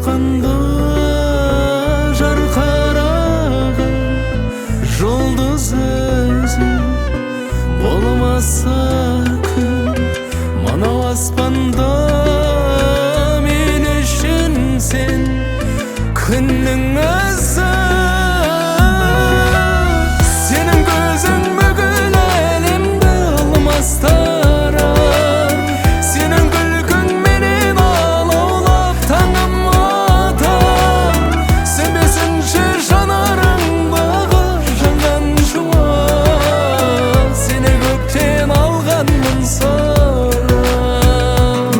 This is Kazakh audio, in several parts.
аспанда жарқыраған жұлдыз өзің болмаса күн, мынау аспанда мен үшін сен күннің өзі. Сенің көзің бүкіл әлемді алмастырар, сенің күлкің менен алаулап таңым атар. Сөнбесінші жанарыңдағы жанған шуақ, сені көктен алғанмын сұрап.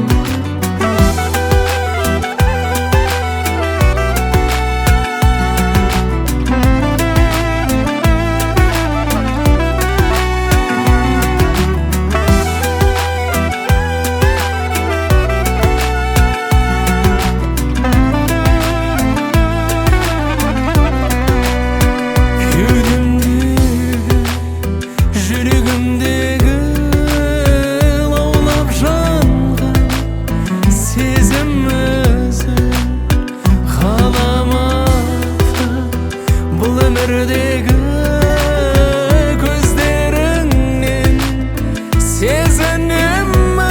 Жүрегімдегі лаулап жанған сезім өзі ғаламатта, бұл өмірдегі көздеріңнен сезінемін.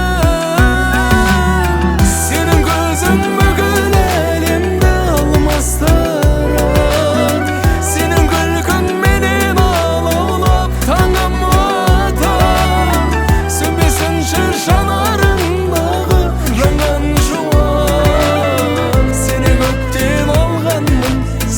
Сенің көзің бүкіл әлемді алмастырар, сенің күлкің менен алаулап таңым атар. Сөнбесінші жанарыңдағы жанған шуақ, сені көктен алғанмын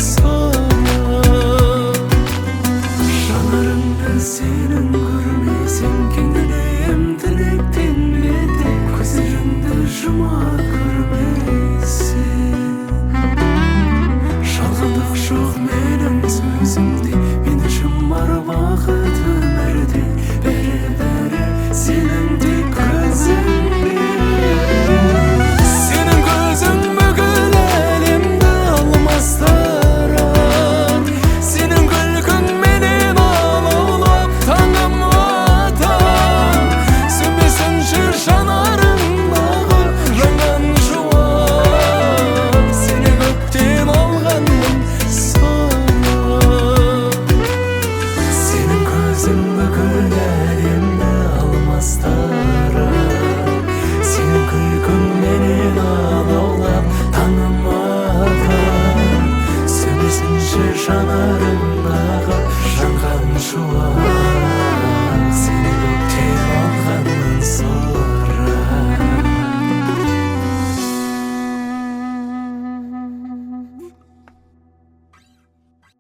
сұрап. Жанарыңды сенің көрмесем кеңденем тілектен бетер, көздеріңді жұма көрмесем. Жалғандық жоқ менің сөзімде, мені жұмар бақыт өмірде, бәрі сенің тек көзіңде. Сенің көзің бүкіл әлемді алмастырар, сенің күлкің менен алаулап таңым атар. Сөнбесінші жанарыңдағы жанған шуақ, сені көктен алғанмын сұрап. Сенің көзің бүкіл әлемді алмастырар, сенің күлкің менен